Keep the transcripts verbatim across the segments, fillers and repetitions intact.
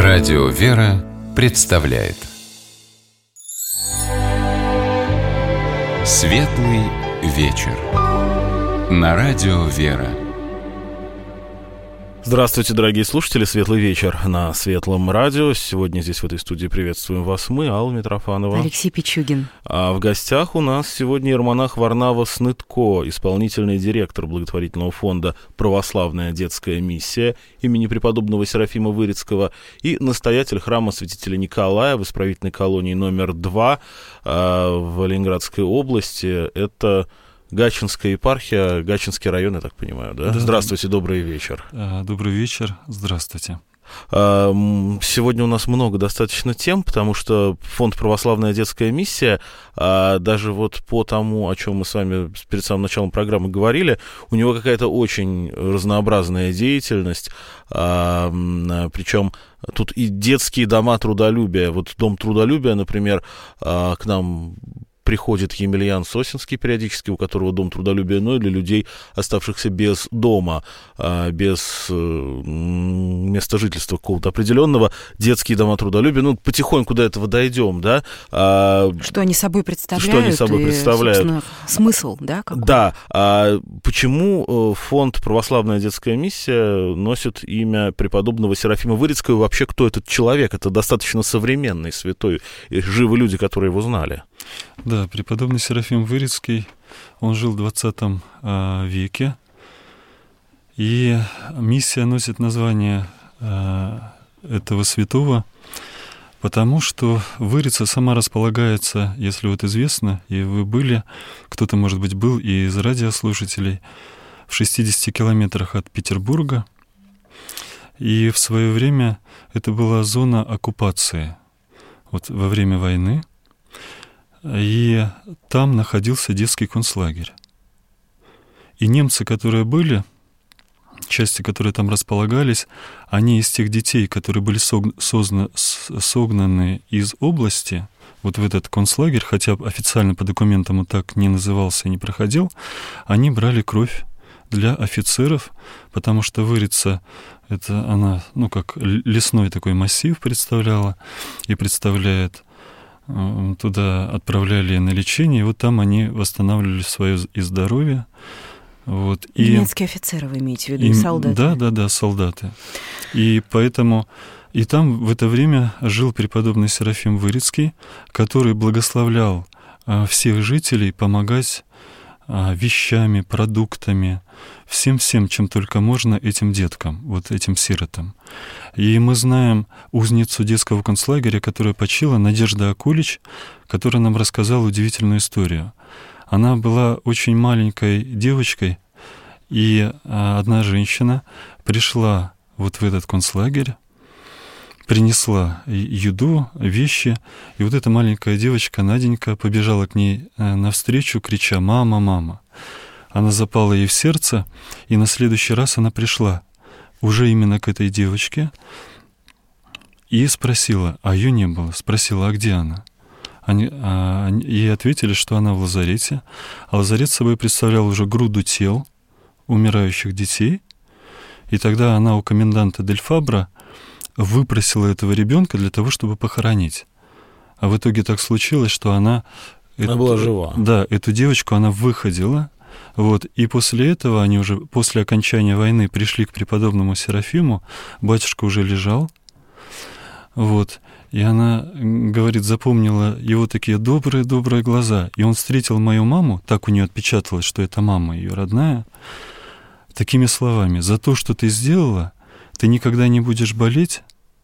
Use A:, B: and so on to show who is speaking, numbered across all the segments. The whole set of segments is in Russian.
A: Радио «Вера» представляет Светлый вечер на Радио «Вера».
B: Здравствуйте, дорогие слушатели, светлый вечер на Светлом радио. Сегодня здесь в этой студии приветствуем вас мы, Алла Митрофанова,
C: Алексей Пичугин.
B: А в гостях у нас сегодня иеромонах Варнава Снытко, исполнительный директор благотворительного фонда «Православная детская миссия» имени преподобного Серафима Вырицкого и настоятель храма святителя Николая в исправительной колонии номер два а, в Ленинградской области. Это Гатчинская епархия, Гатчинский район, я так понимаю, да? Да. Здравствуйте, добрый вечер.
D: Добрый вечер, здравствуйте.
B: Сегодня у нас много достаточно тем, потому что фонд «Православная детская миссия», даже вот по тому, о чем мы с вами перед самым началом программы говорили, у него какая-то очень разнообразная деятельность, причем тут и детские дома трудолюбия. Вот дом трудолюбия, например, к нам приходит Емельян Сосинский периодически, у которого дом трудолюбия, но и для людей, оставшихся без дома, без места жительства какого-то определенного, детские дома трудолюбия. Ну, потихоньку до этого дойдем, да.
C: Что они собой представляют?
B: Что они собой
C: и,
B: представляют?
C: Смысл, да? Какой?
B: Да. А почему фонд «Православная детская миссия» носит имя преподобного Серафима Вырицкого? И вообще, кто этот человек? Это достаточно современный святой, и живы люди, которые его знали.
D: Да, преподобный Серафим Вырицкий, он жил в двадцатом э, веке, и миссия носит название э, этого святого, потому что Вырица сама располагается, если вот известно, и вы были, кто-то, может быть, был и из радиослушателей, в шестидесяти километрах от Петербурга, и в свое время это была зона оккупации, вот во время войны. И там находился детский концлагерь. И немцы, которые были, части, которые там располагались, они из тех детей, которые были согна, согнаны из области, вот в этот концлагерь, хотя официально по документам он так не назывался и не проходил, они брали кровь для офицеров, потому что Вырица, это она, ну, как лесной такой массив представляла и представляет. Туда отправляли на лечение, и вот там они восстанавливали свое и здоровье. Вот.
C: Немецкие и, офицеры, вы имеете в виду, и, солдаты?
D: Да, да, да, солдаты. И поэтому... И там в это время жил преподобный Серафим Вырицкий, который благословлял а, всех жителей помогать а, вещами, продуктами, всем-всем, чем только можно этим деткам, вот этим сиротам. И мы знаем узницу детского концлагеря, которая почила, Надежда Акулич, которая нам рассказала удивительную историю. Она была очень маленькой девочкой, и одна женщина пришла вот в этот концлагерь, принесла еду, вещи, и вот эта маленькая девочка, Наденька, побежала к ней навстречу, крича «Мама, мама!». Она запала ей в сердце, и на следующий раз она пришла уже именно к этой девочке и спросила, а ее не было, спросила, а где она? Они, а, ей ответили, что она в лазарете, а лазарет собой представлял уже груду тел умирающих детей, и тогда она у коменданта Дель Фабро выпросила этого ребенка для того, чтобы похоронить. А в итоге так случилось, что она...
B: Она
D: эту,
B: была жива.
D: Да, эту девочку она выходила. Вот, и после этого они уже, после окончания войны, пришли к преподобному Серафиму, батюшка уже лежал, вот, и она, говорит, запомнила его такие добрые-добрые глаза, и он встретил мою маму, так у нее отпечаталось, что это мама ее родная, такими словами: «За то, что ты сделала, ты никогда не будешь болеть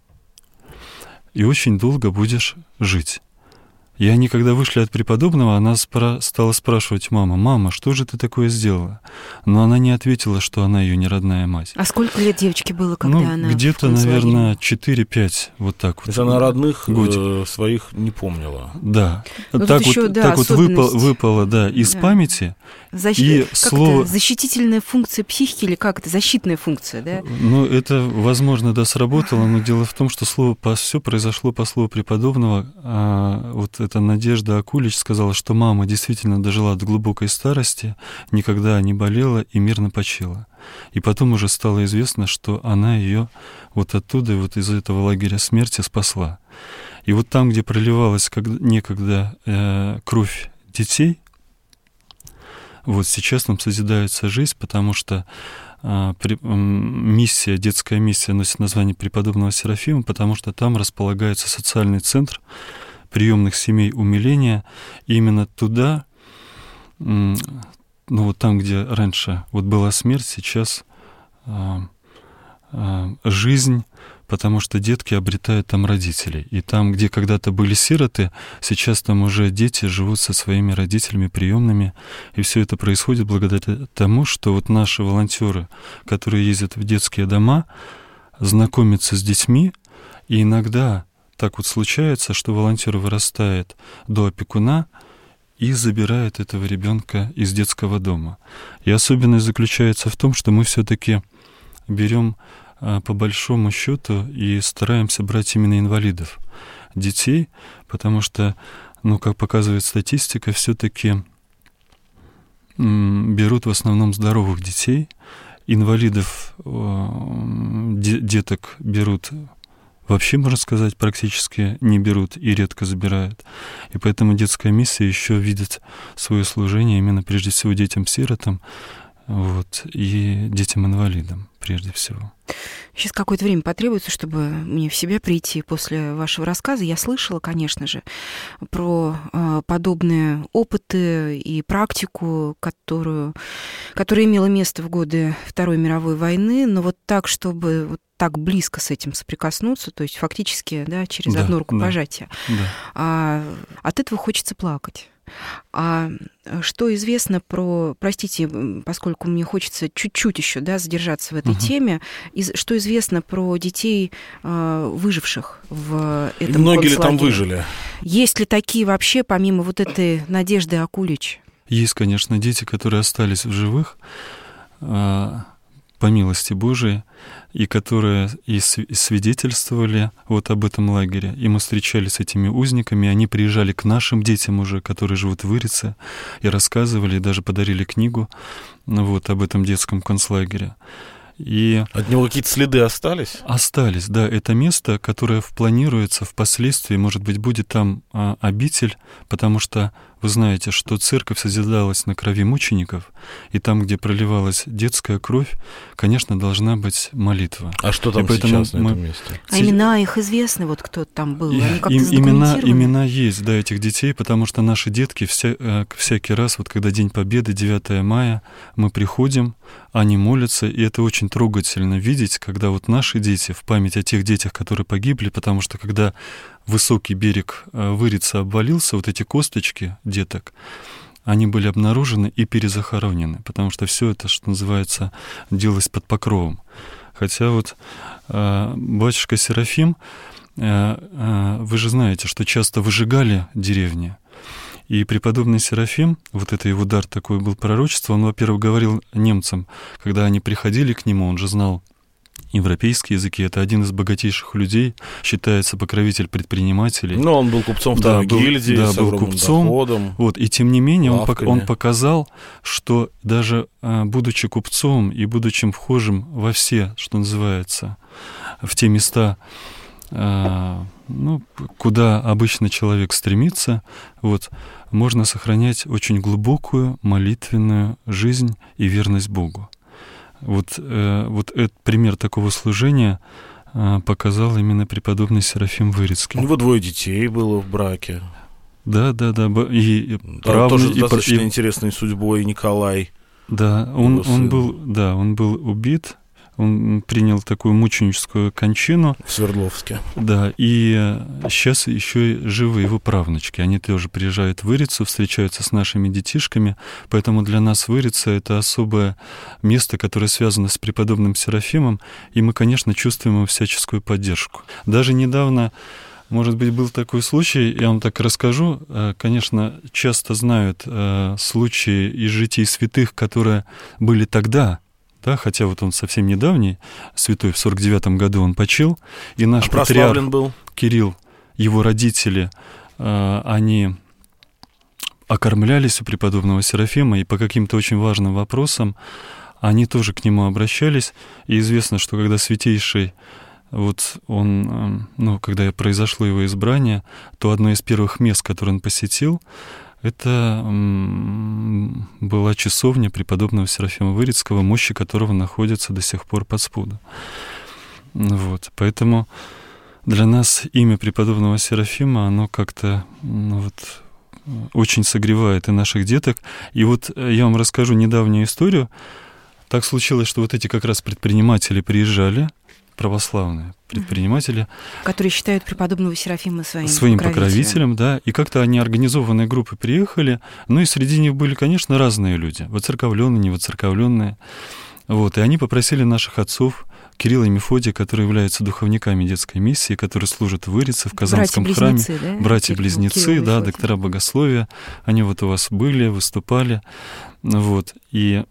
D: и очень долго будешь жить». И они, когда вышли от преподобного, она спра- стала спрашивать мама, «Мама, что же ты такое сделала?» Но она не ответила, что она ее не родная мать.
C: А сколько лет девочке было, когда
D: ну,
C: она...
D: где-то, наверное, четыре-пять, вот так вот.
B: То есть она родных э, своих не помнила.
D: Да.
C: Ну,
D: так вот,
C: еще, да,
D: так вот выпало, выпало да, из да. памяти.
C: Защ...
D: И
C: как
D: слово...
C: это? Защитительная функция психики или как это? Защитная функция, да?
D: Ну, это, возможно, да, сработало, но дело в том, что слово, все произошло по слову преподобного, а, вот эта Надежда Акулич сказала, что мама действительно дожила до глубокой старости, никогда не болела и мирно почила. И потом уже стало известно, что она ее вот оттуда, вот из этого лагеря смерти спасла. И вот там, где проливалась некогда э, кровь детей, вот сейчас там созидается жизнь, потому что э, при, э, миссия, детская миссия носит название преподобного Серафима, потому что там располагается социальный центр приемных семей умиления. И именно туда, э, ну вот там, где раньше вот была смерть, сейчас э, э, жизнь, потому что детки обретают там родителей. И там, где когда-то были сироты, сейчас там уже дети живут со своими родителями приемными. И все это происходит благодаря тому, что вот наши волонтеры, которые ездят в детские дома, знакомятся с детьми, и иногда так вот случается, что волонтер вырастает до опекуна и забирает этого ребенка из детского дома. И особенность заключается в том, что мы все-таки берем по большому счету и стараемся брать именно инвалидов, детей, потому что, ну, как показывает статистика, все-таки берут в основном здоровых детей, инвалидов, деток берут вообще, можно сказать, практически не берут и редко забирают. И поэтому детская миссия еще видит свое служение именно прежде всего детям-сиротам, вот, и детям-инвалидам прежде всего.
C: Сейчас какое-то время потребуется, чтобы мне в себя прийти после вашего рассказа. Я слышала, конечно же, про э, подобные опыты и практику, которую, которая имела место в годы Второй мировой войны, но вот так, чтобы вот так близко с этим соприкоснуться, то есть фактически, да, через
D: да,
C: одно рукопожатие,
D: да, да.
C: А, от этого хочется плакать. А что известно про, простите, поскольку мне хочется чуть-чуть еще, да, задержаться в этой uh-huh. теме, из, что известно про детей, э, выживших в этом
B: Многие
C: концлагере?
B: ли там выжили?
C: Есть ли такие вообще, помимо вот этой Надежды Акулич?
D: Есть, конечно, дети, которые остались в живых, э, по милости Божией, и которые и свидетельствовали вот об этом лагере. И мы встречались с этими узниками, они приезжали к нашим детям уже, которые живут в Вырице, и рассказывали, и даже подарили книгу вот об этом детском концлагере. И
B: от него какие-то следы остались?
D: Остались, да. Это место, которое планируется впоследствии, может быть, будет там а, обитель, потому что вы знаете, что церковь созидалась на крови мучеников, и там, где проливалась детская кровь, конечно, должна быть молитва.
B: А что там сейчас на мы... этом месте?
C: А имена их известны, вот кто там был?
D: И,
C: Они как-то
D: им, имена,
C: задокументированы?
D: имена есть, да, этих детей, потому что наши детки вся, всякий раз, вот когда День Победы, девятое мая, мы приходим, они молятся, и это очень трогательно видеть, когда вот наши дети в память о тех детях, которые погибли, потому что когда высокий берег Вырицы обвалился, вот эти косточки деток, они были обнаружены и перезахоронены, потому что все это, что называется, делалось под покровом. Хотя вот э, батюшка Серафим, э, э, вы же знаете, что часто выжигали деревни. И преподобный Серафим, вот это его дар такой был пророчество, он, во-первых, говорил немцам, когда они приходили к нему, он же знал европейские языки, это один из богатейших людей, считается покровитель предпринимателей.
B: Ну, он был купцом второй
D: да,
B: гильдии,
D: да,
B: с
D: был
B: огромным
D: купцом,
B: доходом.
D: Вот, и тем не менее он, пок- он
B: лавками.
D: показал, что даже будучи купцом и будучи вхожим во все, что называется, в те места, ну, куда обычно человек стремится, вот, можно сохранять очень глубокую молитвенную жизнь и верность Богу. Вот, э, вот этот пример такого служения э, показал именно преподобный Серафим Вырицкий.
B: У него двое детей было в браке.
D: Да, да, да. И, и
B: да,
D: правный,
B: тоже
D: и,
B: достаточно
D: и,
B: интересной судьбой Николай.
D: Да, он, он был, да, он был убит. Он принял такую мученическую кончину.
B: В Свердловске.
D: Да, и сейчас еще и живы его правнучки. Они тоже приезжают в Вырицу, встречаются с нашими детишками. Поэтому для нас Вырица — это особое место, которое связано с преподобным Серафимом. И мы, конечно, чувствуем его всяческую поддержку. Даже недавно, может быть, был такой случай, я вам так расскажу. Конечно, часто знают случаи из житий святых, которые были тогда, да, хотя вот он совсем недавний, святой, в сорок девятом году он почил, и наш
B: а
D: патриарх
B: был?
D: Кирилл, его родители они окормлялись у преподобного Серафима, и по каким-то очень важным вопросам они тоже к нему обращались. И известно, что когда Святейший, вот он, ну, когда произошло его избрание, то одно из первых мест, которое он посетил, это была часовня преподобного Серафима Вырицкого, мощи которого находятся до сих пор под спудом. Вот. Поэтому для нас имя преподобного Серафима, оно как-то, ну, вот, очень согревает и наших деток. И вот я вам расскажу недавнюю историю. Так случилось, что вот эти как раз предприниматели приезжали, православные предприниматели,
C: которые считают преподобного Серафима своим,
D: своим
C: покровителем.
D: покровителем, да, и как-то они организованные группы приехали, ну и среди них были, конечно, разные люди, воцерковленные, невоцерковленные, вот, и они попросили наших отцов, Кирилла и Мефодия, которые являются духовниками детской миссии, которые служат в Вырице, в Казанском храме,
C: да?
D: братья-близнецы, да, доктора богословия, они вот у вас были, выступали, вот, и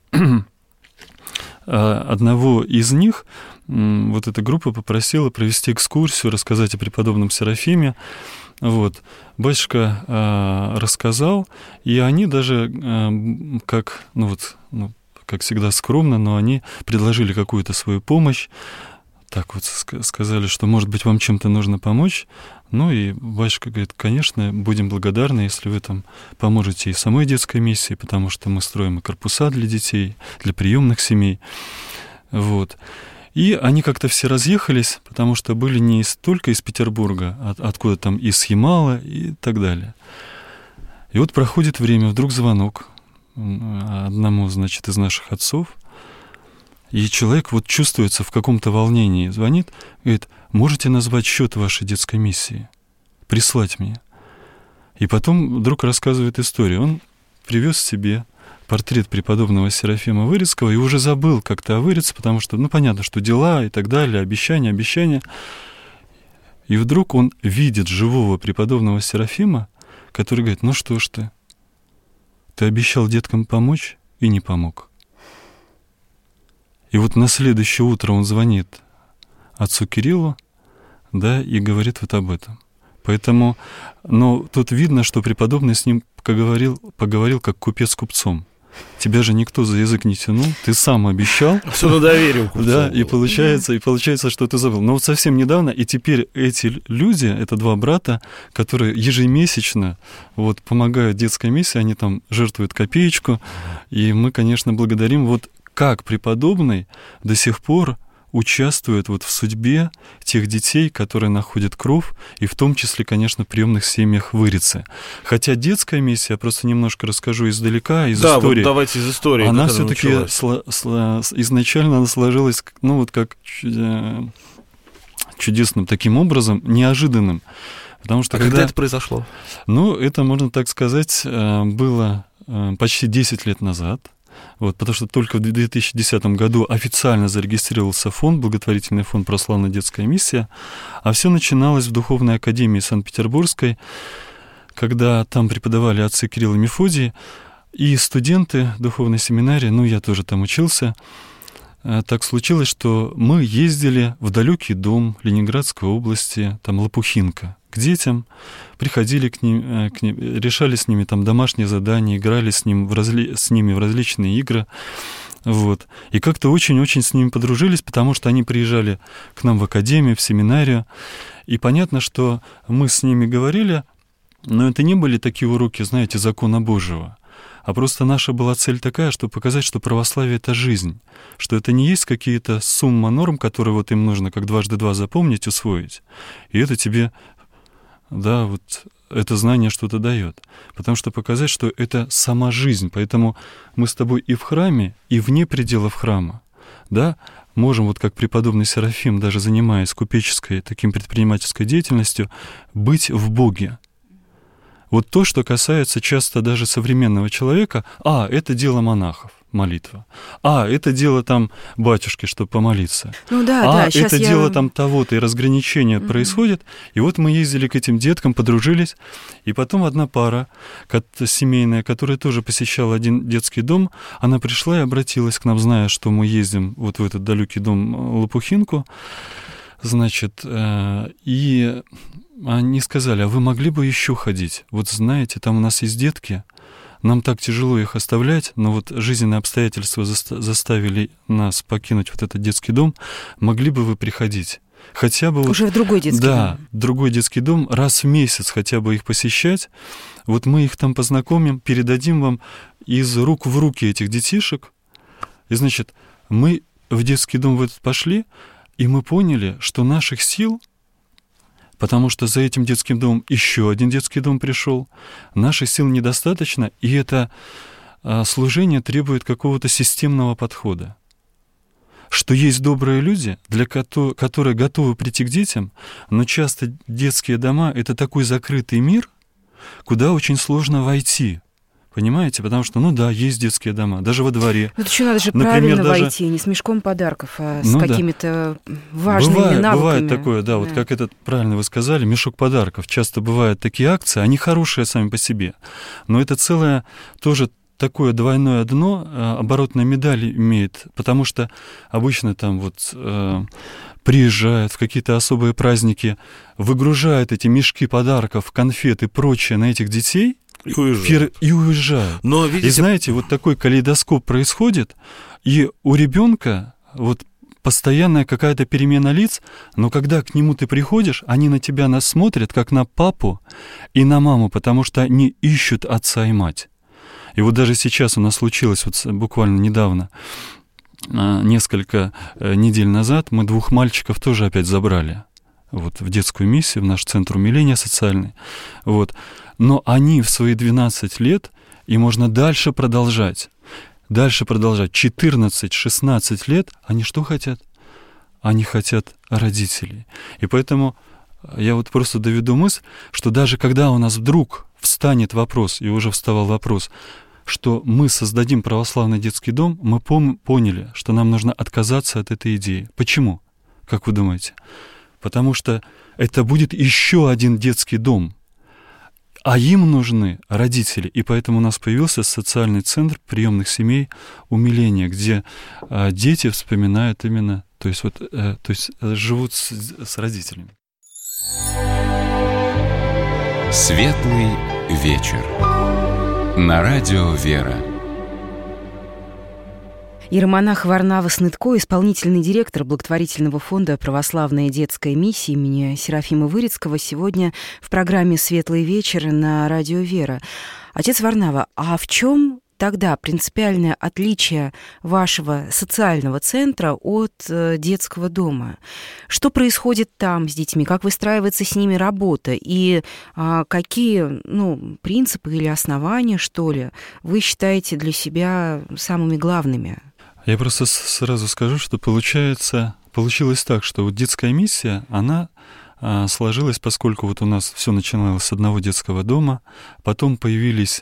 D: одного из них вот эта группа попросила провести экскурсию, рассказать о преподобном Серафиме. Вот. Батюшка э, рассказал, и они даже, э, как, ну вот, ну, как всегда скромно, но они предложили какую-то свою помощь. Так вот сказали, что, может быть, вам чем-то нужно помочь. Ну и батюшка говорит, конечно, будем благодарны, если вы там поможете и самой детской миссии, потому что мы строим и корпуса для детей, для приемных семей. Вот. И они как-то все разъехались, потому что были не из, только из Петербурга, а откуда там из Ямала и так далее. И вот проходит время, вдруг звонок одному, значит, из наших отцов, и человек вот чувствуется в каком-то волнении, звонит, говорит, можете назвать счет вашей детской миссии, прислать мне. И потом вдруг рассказывает историю. Он привез себе портрет преподобного Серафима Вырицкого и уже забыл как-то о Вырице, потому что, ну, понятно, что дела и так далее, обещания, обещания. И вдруг он видит живого преподобного Серафима, который говорит, ну что ж ты, ты обещал деткам помочь и не помог. И вот на следующее утро он звонит отцу Кириллу, да, и говорит вот об этом. Поэтому, но тут видно, что преподобный с ним поговорил, поговорил как купец с купцом. Тебя же никто за язык не тянул, ты сам обещал.
B: Все на доверие.
D: Да, и получается, и получается, что ты забыл. Но вот совсем недавно, и теперь эти люди, это два брата, которые ежемесячно вот помогают детской миссии, они там жертвуют копеечку, и мы, конечно, благодарим. Вот как преподобный до сих пор участвует вот в судьбе тех детей, которые находят кров, и в том числе, конечно, в приемных семьях Вырицы. Хотя детская миссия, я просто немножко расскажу издалека, из
B: да,
D: истории.
B: Вот давайте из истории.
D: Она все-таки сло- сло- изначально она сложилась, ну вот как чудесным таким образом, неожиданным. Потому что
B: а
D: когда,
B: когда это произошло?
D: Ну, это, можно так сказать, было почти десять лет назад. Вот, потому что только в две тысячи десятом году официально зарегистрировался фонд, благотворительный фонд «Православная детская миссия», а все начиналось в Духовной академии Санкт-Петербургской, когда там преподавали отцы Кирилл и Мефодий, и студенты духовной семинарии, ну, я тоже там учился, так случилось, что мы ездили в далекий дом Ленинградской области, там Лопухинка, к детям, приходили к ним, к ним, решали с ними там домашние задания, играли с, ним в разли... с ними в различные игры. Вот. И как-то очень-очень с ними подружились, потому что они приезжали к нам в академию, в семинарию. И понятно, что мы с ними говорили, но это не были такие уроки, знаете, закона Божьего. А просто наша была цель такая, чтобы показать, что православие — это жизнь, что это не есть какие-то сумма норм, которые вот им нужно как дважды два запомнить, усвоить, и это тебе, да, вот это знание что-то дает. Потому что показать, что это сама жизнь. Поэтому мы с тобой и в храме, и вне пределов храма, да, можем, вот как преподобный Серафим, даже занимаясь купеческой, таким предпринимательской деятельностью, быть в Боге. Вот то, что касается часто даже современного человека, а, это дело монахов, молитва. А, это дело там батюшки, чтобы помолиться.
C: Ну да,
D: а,
C: да,
D: это
C: я...
D: дело там того-то, и разграничение mm-hmm. происходит. И вот мы ездили к этим деткам, подружились, и потом одна пара семейная, которая тоже посещала один детский дом, она пришла и обратилась к нам, зная, что мы ездим вот в этот далекий дом Лопухинку, Значит, э, и они сказали, а вы могли бы еще ходить? Вот знаете, там у нас есть детки, нам так тяжело их оставлять, но вот жизненные обстоятельства заста- заставили нас покинуть вот этот детский дом. Могли бы вы приходить? Хотя бы
C: уже
D: вот,
C: в другой детский
D: да,
C: дом.
D: другой детский дом, раз в месяц хотя бы их посещать. Вот мы их там познакомим, передадим вам из рук в руки этих детишек. И, значит, мы в детский дом в этот пошли, и мы поняли, что наших сил, потому что за этим детским домом еще один детский дом пришел, наших сил недостаточно, и это а, служение требует какого-то системного подхода. Что есть добрые люди, для ко- которые готовы прийти к детям, но часто детские дома — это такой закрытый мир, куда очень сложно войти. Понимаете? Потому что, ну да, есть детские дома, даже во дворе.
C: Ну, еще надо же
D: Например,
C: правильно
D: даже...
C: войти, не с мешком подарков, а с
D: ну,
C: какими-то да. важными
D: бывает,
C: навыками.
D: Бывает такое, да, да, вот как это правильно вы сказали, мешок подарков. Часто бывают такие акции, они хорошие сами по себе, но это целое тоже такое двойное дно, оборотная медаль имеет, потому что обычно там вот э, приезжают в какие-то особые праздники, выгружают эти мешки подарков, конфет и прочее на этих детей,
B: И уезжают.
D: И уезжают.
B: Но, видите...
D: И знаете, вот такой калейдоскоп происходит, и у ребенка вот постоянная какая-то перемена лиц, но когда к нему ты приходишь, они на тебя нас смотрят, как на папу и на маму, потому что они ищут отца и мать. И вот даже сейчас у нас случилось, вот буквально недавно, несколько недель назад, мы двух мальчиков тоже опять забрали вот, в детскую миссию, в наш центр умиления социальный. Вот. Но они в свои двенадцать лет, и можно дальше продолжать, дальше продолжать, четырнадцать-шестнадцать лет, они что хотят? Они хотят родителей. И поэтому я вот просто доведу мысль, что даже когда у нас вдруг встанет вопрос, и уже вставал вопрос, что мы создадим православный детский дом, мы пом- поняли, что нам нужно отказаться от этой идеи. Почему? Как вы думаете? Потому что это будет еще один детский дом, а им нужны родители. И поэтому у нас появился социальный центр приемных семей умиления, где а, дети вспоминают именно, то есть, вот, а, то есть живут с, с родителями.
A: Светлый вечер. На радио «Вера».
C: Иеромонах Варнава Снытко, исполнительный директор благотворительного фонда «Православная детская миссия» имени Серафима Вырицкого, сегодня в программе «Светлый вечер» на радио «Вера». Отец Варнава, а в чем тогда принципиальное отличие вашего социального центра от э, детского дома? Что происходит там с детьми? Как выстраивается с ними работа? И э, какие ну, принципы или основания, что ли, вы считаете для себя самыми главными?
D: Я просто сразу скажу, что получается, получилось так, что вот детская миссия, она а, сложилась, поскольку вот у нас все начиналось с одного детского дома, потом появились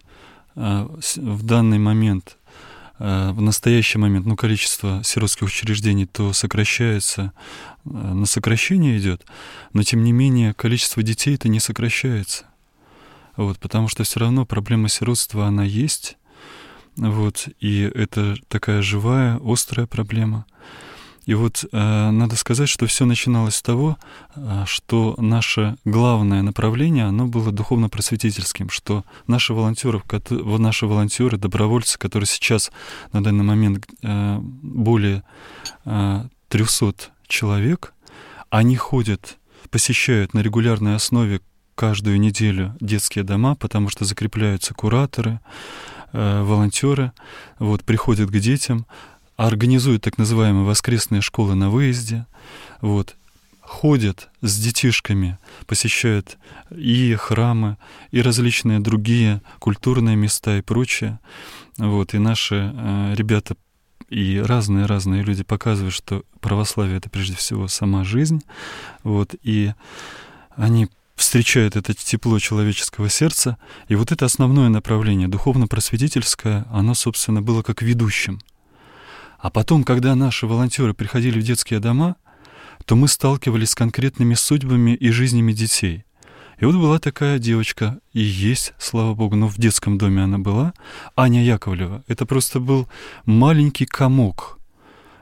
D: в данный момент, в настоящий момент, ну, количество сиротских учреждений то сокращается, на сокращение идет, но тем не менее количество детей это не сокращается. Вот, потому что все равно проблема сиротства, она есть, вот, и это такая живая, острая проблема. И вот э, надо сказать, что все начиналось с того, э, что наше главное направление, оно было духовно-просветительским, что наши волонтеры, наши волонтеры, добровольцы, которые сейчас на данный момент э, более э, триста человек, они ходят, посещают на регулярной основе каждую неделю детские дома, потому что закрепляются кураторы, э, волонтеры, вот, приходят к детям, организуют так называемые воскресные школы на выезде, вот, ходят с детишками, посещают и храмы, и различные другие культурные места и прочее. Вот, и наши э, ребята и разные-разные люди показывают, что православие — это прежде всего сама жизнь, вот, и они встречают это тепло человеческого сердца, и вот это основное направление, духовно-просветительское, оно, собственно, было как ведущим. А потом, когда наши волонтеры приходили в детские дома, то мы сталкивались с конкретными судьбами и жизнями детей. И вот была такая девочка, и есть, слава богу, но в детском доме она была, Аня Яковлева. Это просто был маленький комок.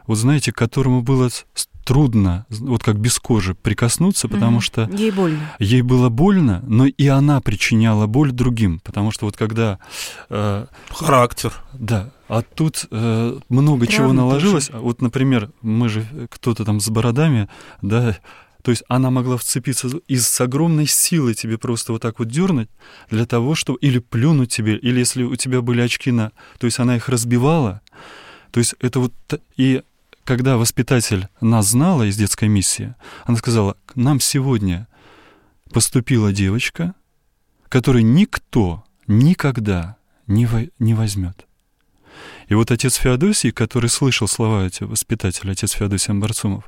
D: вот знаете, к которому было трудно, вот как без кожи, прикоснуться, потому mm-hmm. что...
C: Ей больно.
D: Ей было больно, но и она причиняла боль другим, потому что вот когда... Э,
B: Характер.
D: Да, а тут э, много
C: Травма
D: чего наложилось.
C: тоже.
D: Вот, например, мы же, кто-то там с бородами, да, то есть она могла вцепиться и с огромной силой тебе просто вот так вот дернуть для того, чтобы... Или плюнуть тебе, или если у тебя были очки на... То есть она их разбивала. То есть это вот... И когда воспитатель нас знала из детской миссии, она сказала, нам сегодня поступила девочка, которую никто никогда не, во... не возьмет. И вот отец Феодосий, который слышал слова этого воспитателя, отец Феодосий Амбарцумов,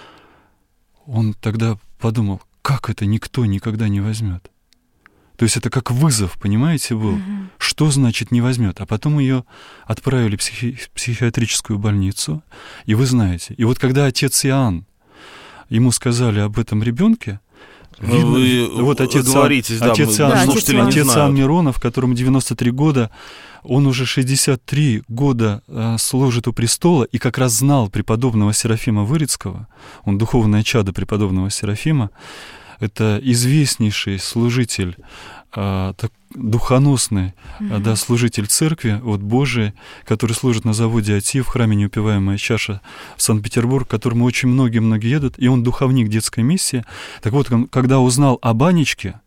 D: он тогда подумал, как это никто никогда не возьмет? То есть это как вызов, понимаете, был. Mm-hmm. Что значит не возьмет? А потом ее отправили в психи- психиатрическую больницу. И вы знаете, и вот когда отец Иоанн, ему сказали об этом ребенке, видно,
B: вы
D: вот отец,
B: говоритесь, да,
D: отец,
B: мы,
D: Иоанн,
C: да,
D: отец,
C: отец
D: отец Иоанн Миронов, которому девяносто три года, он уже шестьдесят три года э, служит у престола и как раз знал преподобного Серафима Вырицкого, он духовное чадо преподобного Серафима, это известнейший служитель, э, так, духоносный, mm-hmm. да, служитель церкви, вот Божией, который служит на заводе АТИ в храме «Неупиваемая чаша» в Санкт-Петербург, к которому очень многие-многие едут, и он духовник детской миссии. Так вот, он, когда узнал об Анечке,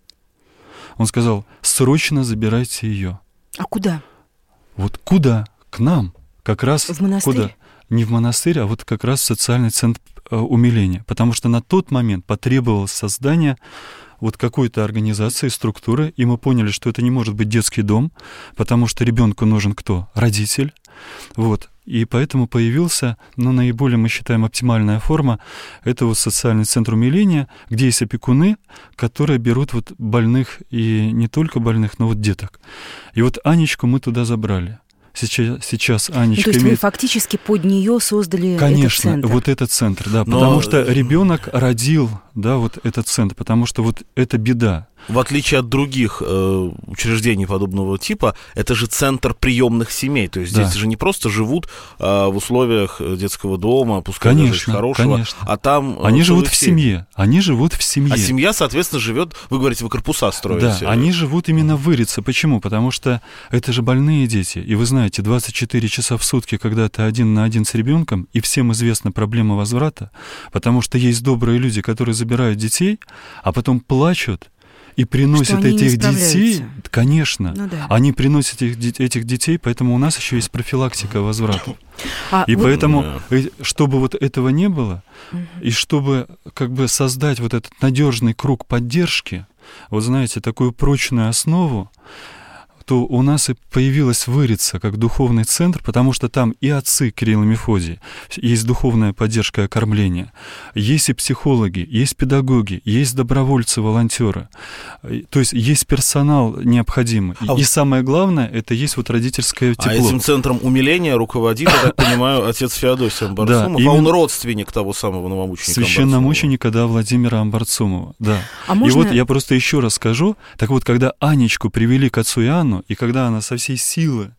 D: он сказал, срочно забирайте ее.
C: А куда?
D: Вот куда? К нам. Как раз
C: в монастырь?
D: Куда? Не в монастырь, а вот как раз в социальный центр э, умиления. Потому что на тот момент потребовалось создание вот какой-то организации, структуры, и мы поняли, что это не может быть детский дом, потому что ребенку нужен кто? Родитель. Вот. И поэтому появился, ну, наиболее, мы считаем, оптимальная форма, это вот социальный центр умиления, где есть опекуны, которые берут вот больных, и не только больных, но вот деток. И вот Анечку мы туда забрали. Сейчас, сейчас Анечка
C: ну, то есть
D: имеет...
C: вы фактически под нее создали
D: Конечно,
C: этот центр?
D: вот этот центр, да,
B: Но...
D: потому что ребенок родил, да, вот этот центр, потому что вот это беда.
B: В отличие от других э, учреждений подобного типа, это же центр приемных семей. То есть да. Дети же не просто живут э, в условиях детского дома, пускай
D: конечно,
B: даже хорошего,
D: конечно.
B: а там...
D: Они живут в семье. Они живут в семье.
B: А семья, соответственно, живет, вы говорите, вы корпуса строите.
D: Да, они живут именно в Вырице. Почему? Потому что это же больные дети. И вы знаете, двадцать четыре часа в сутки, когда ты один на один с ребенком, и всем известна проблема возврата, потому что есть добрые люди, которые забирают детей, а потом плачут, и приносят этих детей, конечно, ну, да. они приносят этих, этих детей, поэтому у нас еще есть профилактика возврата. А и вы... поэтому, чтобы вот этого не было, угу. и чтобы как бы создать вот этот надежный круг поддержки, вот знаете, такую прочную основу, то у нас и появилась Вырица как духовный центр, потому что там и отцы Кирилл и Мефодий, есть духовная поддержка и окормление, есть и психологи, есть педагоги, есть добровольцы, волонтеры, то есть есть персонал необходимый. А и вот... самое главное, это есть вот родительское тепло.
B: А этим центром умиления руководит, я так понимаю, отец Феодосий Амбарцумов, да,
D: именно...
B: а он родственник того самого новомученика
D: священномученика, да, Владимира Амбарцумова, да.
C: А можно...
D: И вот я просто еще раз скажу, так вот, когда Анечку привели к отцу Иоанну, и когда она со всей силы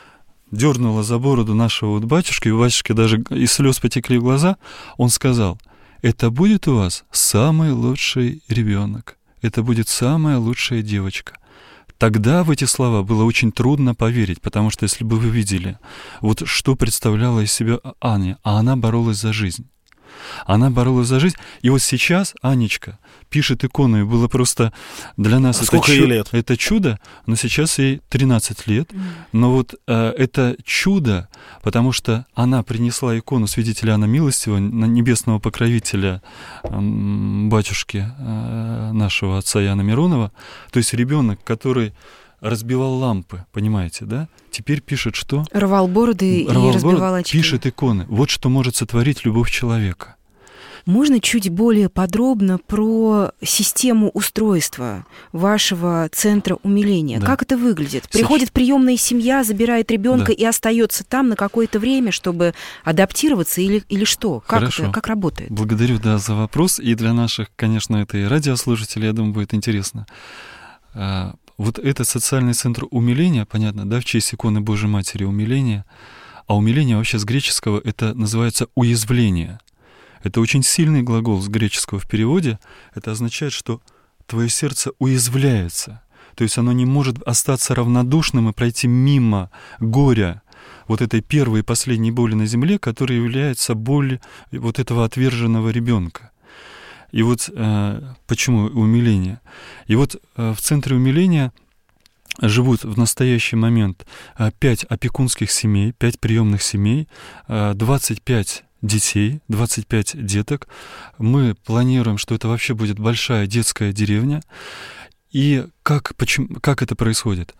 D: дернула за бороду нашего вот батюшки, и у батюшки даже из слез потекли глаза, он сказал, это будет у вас самый лучший ребенок, это будет самая лучшая девочка. Тогда в эти слова было очень трудно поверить, потому что если бы вы видели, вот что представляла из себя Аня, а она боролась за жизнь. Она боролась за жизнь. И вот сейчас Анечка пишет икону, и было просто для нас
B: а
D: это,
B: чу- лет?
D: это чудо, но сейчас ей тринадцать лет. Mm. Но вот э, это чудо, потому что она принесла икону святителя Иоанна Милостивого, небесного покровителя э, батюшки э, нашего отца Иоанна Миронова. То есть ребенок, который разбивал лампы, понимаете, да? Теперь пишет что?
C: Рвал бороды Рвал и разбивал
D: бороды,
C: очки.
D: Пишет иконы. Вот что может сотворить любовь человека.
C: Можно чуть более подробно про систему устройства вашего центра умиления? Да. Как это выглядит? Приходит приемная семья, забирает ребенка да. и остается там на какое-то время, чтобы адаптироваться или, или что? Как
D: Хорошо.
C: это? Как работает?
D: Благодарю, да, за вопрос. И для наших, конечно, это и радиослушателей, я думаю, будет интересно. Вот этот социальный центр умиления, понятно, да, в честь иконы Божьей Матери умиления, А умиление вообще с греческого это называется уязвление. Это очень сильный глагол с греческого в переводе. Это означает, что твое сердце уязвляется. То есть оно не может остаться равнодушным и пройти мимо горя, вот этой первой и последней боли на земле, которая является болью вот этого отверженного ребенка. И вот э, почему умиление? И вот э, в центре умиления живут в настоящий момент э, пять опекунских семей, пять приемных семей, э, двадцать пять детей, двадцать пять деток. Мы планируем, что это вообще будет большая детская деревня. И как, почему, как это происходит?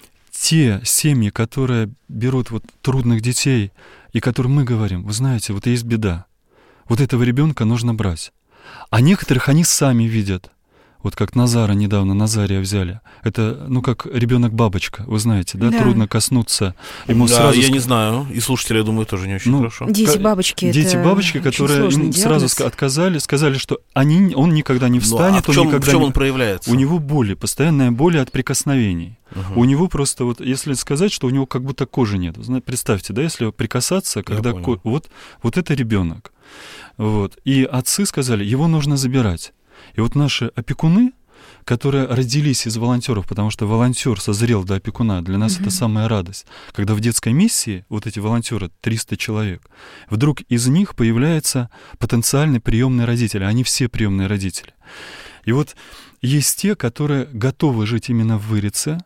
D: Те семьи, которые берут вот трудных детей, и которым мы говорим, вы знаете, вот есть беда, вот этого ребенка нужно брать. А некоторых они сами видят. Вот как Назара недавно, Назария взяли. Это, ну, как ребенок-бабочка, вы знаете, да? да? Трудно коснуться. Ему
B: да,
D: сразу...
B: я не знаю. И слушатели, я думаю, тоже не очень ну, хорошо.
C: Дети-бабочки.
D: Дети-бабочки, которые им сразу отказали, сказали, что они, он никогда не встанет.
B: Ну, а в чем,
D: он, никогда
B: в чем
D: не...
B: он проявляется?
D: У него боли, постоянная боль от прикосновений. Угу. У него просто вот, если сказать, что у него как будто кожи нет. Представьте, да, если прикасаться, когда... Ко... Вот, вот это ребенок. Вот. И отцы сказали, его нужно забирать. И вот наши опекуны, которые родились из волонтеров, потому что волонтер созрел до опекуна, для нас mm-hmm. это самая радость. Когда в детской миссии вот эти волонтеры, триста человек, вдруг из них появляется потенциальный приемный родитель, они все приемные родители. И вот есть те, которые готовы жить именно в Вырице,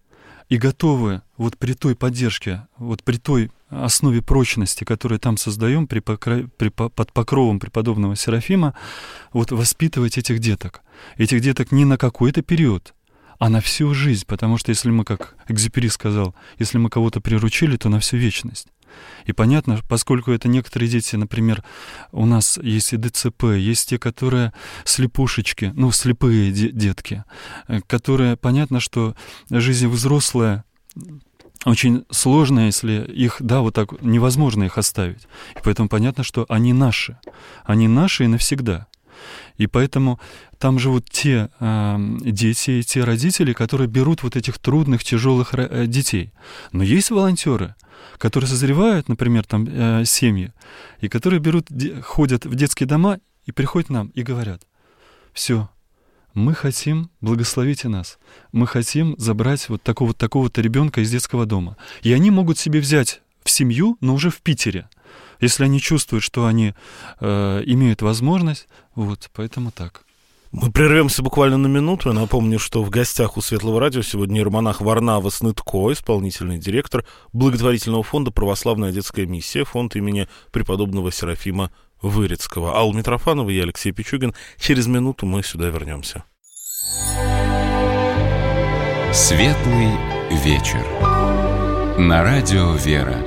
D: и готовы вот при той поддержке, вот при той основе прочности, которую там создаем при покро... при... под покровом преподобного Серафима, вот воспитывать этих деток. Этих деток не на какой-то период, а на всю жизнь, потому что если мы, как Экзюпери сказал, если мы кого-то приручили, то на всю вечность. И понятно, поскольку это некоторые дети, например, у нас есть и ДЦП, есть те, которые слепушечки, ну, слепые де- детки, которые, понятно, что жизнь взрослая очень сложно, если их, да, вот так невозможно их оставить. И поэтому понятно, что они наши. Они наши и навсегда. И поэтому там живут те э, дети, те родители, которые берут вот этих трудных, тяжелых э, детей. Но есть волонтеры, которые созревают, например, там э, семьи, и которые берут, де, ходят в детские дома и приходят к нам и говорят: все, мы хотим, благословите нас, мы хотим забрать вот такого-то такого-то ребенка из детского дома. И они могут себе взять в семью, но уже в Питере, если они чувствуют, что они э, имеют возможность. Вот, поэтому так.
B: Мы прервемся буквально на минуту. Я напомню, что в гостях у Светлого радио сегодня иеромонах Варнава Снытко, исполнительный директор благотворительного фонда «Православная детская миссия», фонд имени преподобного Серафима Вырицкого. Алла Митрофанова и Алексей Пичугин. Через минуту мы сюда вернемся.
A: Светлый вечер. На радио «Вера».